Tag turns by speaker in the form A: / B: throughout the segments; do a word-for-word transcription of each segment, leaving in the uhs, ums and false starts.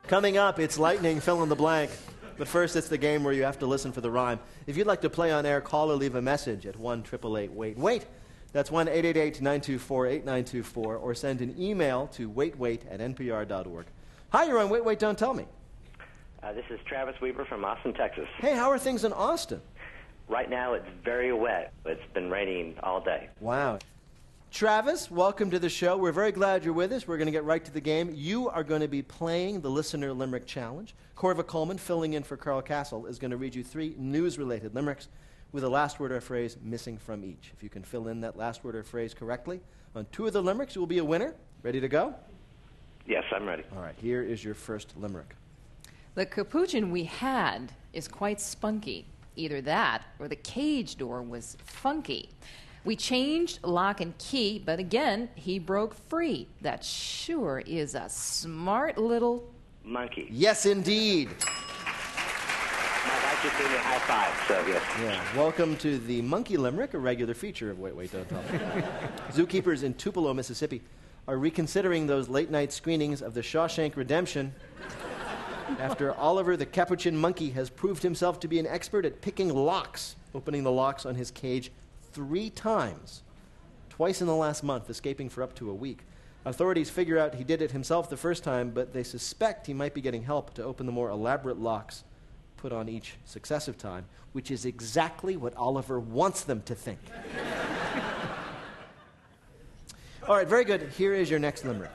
A: Coming up, it's lightning, fill in the blank. But first, it's the game where you have to listen for the rhyme. If you'd like to play on air, call or leave a message at one eight eight eight wait wait. That's one eight eight eight nine two four eight nine two four, or send an email to waitwait at n p r dot org. Hi, you're on Wait, Wait, Don't Tell Me.
B: Uh, this is Travis Weaver from Austin, Texas.
A: Hey, how are things in Austin?
B: Right now, it's very wet. It's been raining all day.
A: Wow. Travis, welcome to the show. We're very glad you're with us. We're going to get right to the game. You are going to be playing the Listener Limerick Challenge. Corva Coleman, filling in for Carl Castle, is going to read you three news-related limericks with a last word or phrase missing from each. If you can fill in that last word or phrase correctly on two of the limericks, you will be a winner. Ready to go?
B: Yes, I'm ready.
A: All right, here is your first limerick.
C: The capuchin we had is quite spunky. Either that or the cage door was funky. We changed lock and key, but again, he broke free. That sure is a smart little
B: monkey.
A: Yes, indeed.
B: My wife just gave me a high five, so yes.
A: Yeah. Welcome to the Monkey Limerick, a regular feature of Wait, Wait, Don't Tell Me. Zookeepers in Tupelo, Mississippi, are reconsidering those late-night screenings of The Shawshank Redemption after Oliver the Capuchin Monkey has proved himself to be an expert at picking locks, opening the locks on his cage three times, twice in the last month, escaping for up to a week. Authorities figure out he did it himself the first time, but they suspect he might be getting help to open the more elaborate locks put on each successive time, which is exactly what Oliver wants them to think. All right, very good. Here is your next limerick.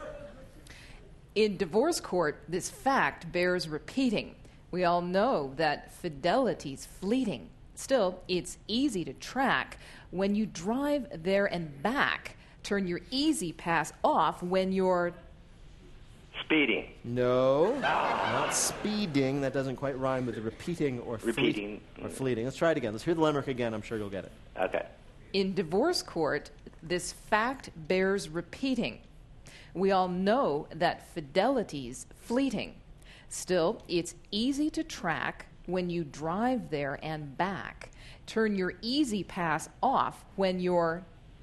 C: In divorce court, this fact bears repeating. We all know that fidelity's fleeting. Still, it's easy to track. When you drive there and back, turn your Easy Pass off when you're
B: speeding.
A: No, not speeding. That doesn't quite rhyme with the repeating or
B: repeating
A: fleet, or fleeting. Let's try it again. Let's hear the limerick again. I'm sure you'll get it.
B: Okay.
C: In divorce court, this fact bears repeating. We all know that fidelity's fleeting. Still, it's easy to track when you drive there and back. Turn your Easy Pass off when you're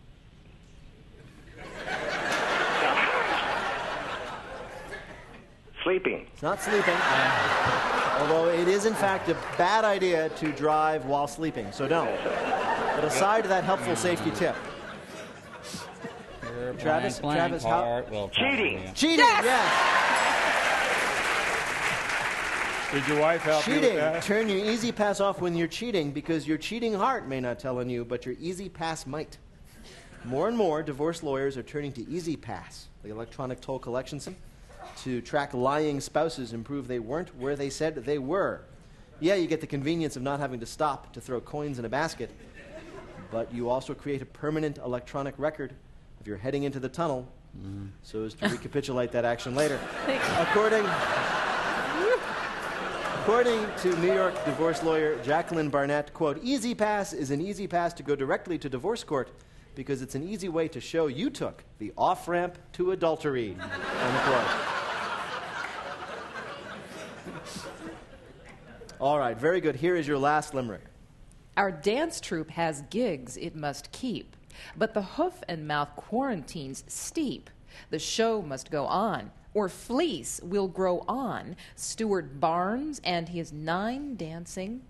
B: sleeping.
A: It's not sleeping. Um, although it is, in fact, a bad idea to drive while sleeping, so don't. But aside that helpful safety tip. Travis,
D: blank,
A: Travis,
D: blank,
A: how?
D: heart, well,
B: cheating.
D: yeah.
A: Cheating, yes. yes.
E: Did your wife help you with
A: Cheating.
E: that?
A: Turn your Easy Pass off when you're cheating, because your cheating heart may not tell on you, but your Easy Pass might. More and more divorce lawyers are turning to Easy Pass, the electronic toll collection system, to track lying spouses and prove they weren't where they said they were. Yeah, you get the convenience of not having to stop to throw coins in a basket, but you also create a permanent electronic record if you're heading into the tunnel, mm. so as to recapitulate that action later. According, according to New York divorce lawyer Jacqueline Barnett, quote, Easy Pass is an easy pass to go directly to divorce court because it's an easy way to show you took the off-ramp to adultery, unquote. All right, very good. Here is your last limerick.
C: Our dance troupe has gigs it must keep, but the hoof and mouth quarantine's steep. The show must go on, or fleece will grow on. Stuart Barnes and his nine dancing.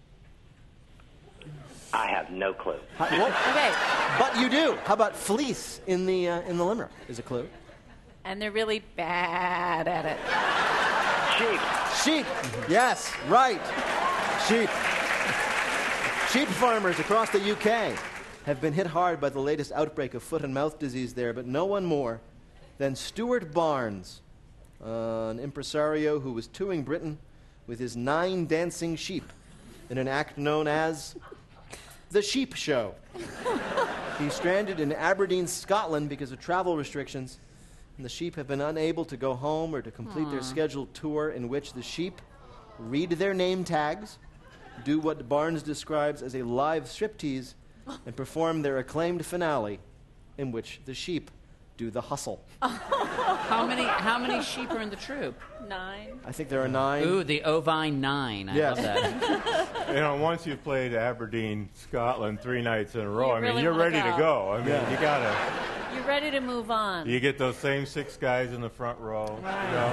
B: I have no clue.
A: How, what? Okay, but you do. How about fleece in the uh, in the limerick? Is a clue.
C: And they're really bad at it.
B: Sheep.
A: Sheep. Yes, right. Sheep. Sheep farmers across the U K have been hit hard by the latest outbreak of foot and mouth disease there, but no one more than Stuart Barnes, uh, an impresario who was touring Britain with his nine dancing sheep in an act known as The Sheep Show. He's stranded in Aberdeen, Scotland because of travel restrictions, and the sheep have been unable to go home or to complete Aww. Their scheduled tour, in which the sheep read their name tags, do what Barnes describes as a live striptease, and perform their acclaimed finale, in which the sheep do the hustle.
D: How many how many sheep are in the troupe?
F: Nine.
A: I think there are nine.
D: Ooh, the Ovine Nine. I
A: Yes.
D: love that.
E: You know, once you've played Aberdeen, Scotland three nights in a row,
F: You
E: I mean,
F: really
E: you're
F: wanna
E: ready
F: go.
E: to go. I mean,
A: Yeah.
E: you gotta.
D: You're ready to move on.
E: You get those same six guys in the front row. You know?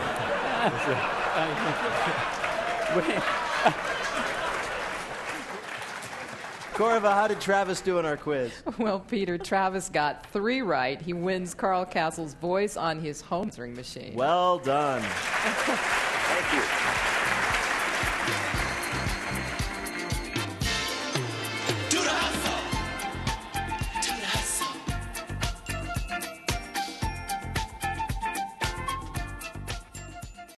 A: Corva, how did Travis do in our quiz?
C: Well, Peter, Travis got three right. He wins Carl Castle's voice on his home answering machine.
A: Well done.
B: Thank you.